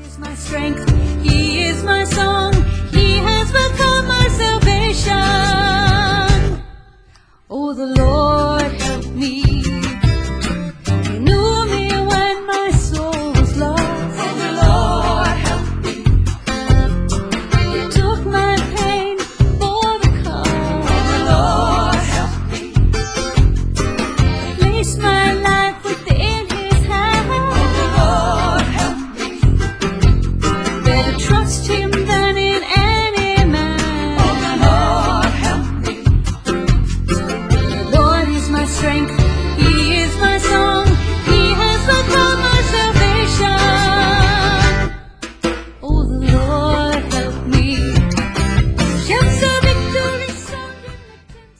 is my strength, He is my song, He has become my salvation. Oh, the Lord help me. He knew me when my soul was lost. Oh, the Lord help me. He took my pain for the cause. Oh, the Lord help me. Placed my life within His hand. Oh, the Lord help me. Better trust Him than in any man. Oh, the Lord help me. The Lord is my strength.